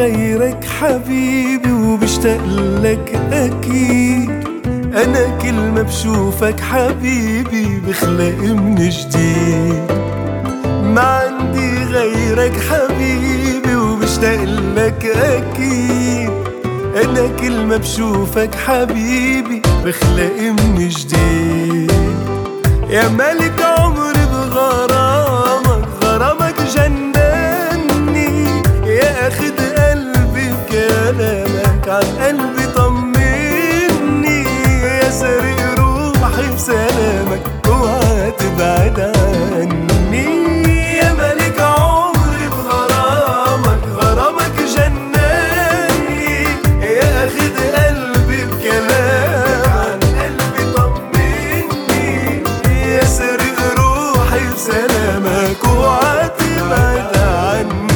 غيرك حبيبي وبشتاق لك أكيد. أنا كل ما بشوفك حبيبي بخلق من جديد. ما عندي غيرك حبيبي وبشتاق لك أكيد. أنا كل ما بشوفك حبيبي بخلق من جديد. يا ملك عمري بغرامك، غرامك جنني. يا أخد قلبي بكلامك عن قلبي طمني. يا سارق روحي بسلامك اوعى تبعد عني. يا ملك عمري بغرامك، غرامك جنني. يا أخد قلبي بكلامك عن قلبي طمني. يا سارق روحي بسلامك اوعى تبعد عني.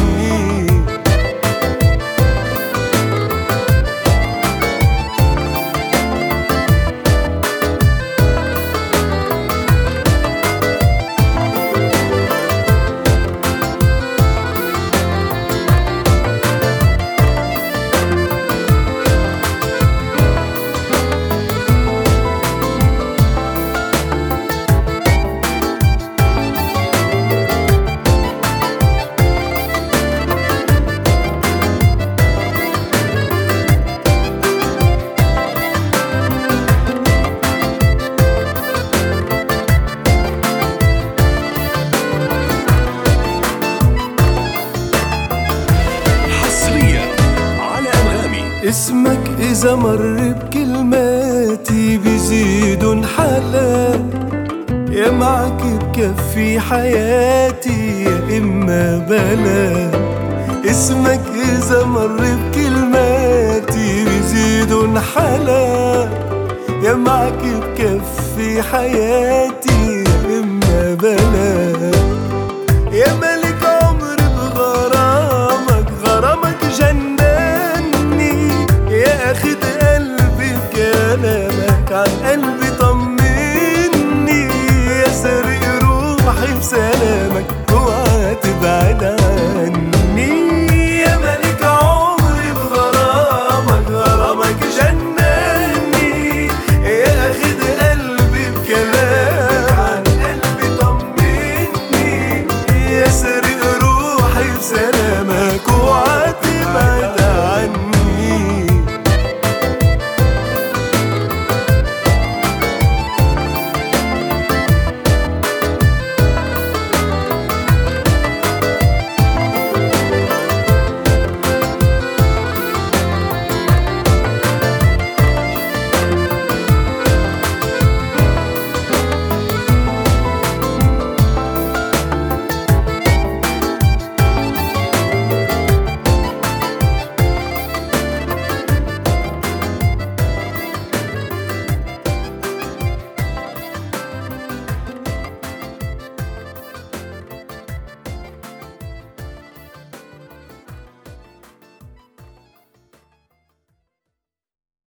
اسمك إذا مر بكلماتي بيزيدن حلا. يا معك بكفي حياتي يا إما بلا. اسمك إذا مر بكلماتي بيزيدن حلا. يا معك بكفي حياتي يا إما بلا. يا ملك عمري بغرامك، غرامك جنني. يا أخد قلبي بكلامك عن قلبي طمني. يا سارق روحي بسلامك اوعى تبعد عني.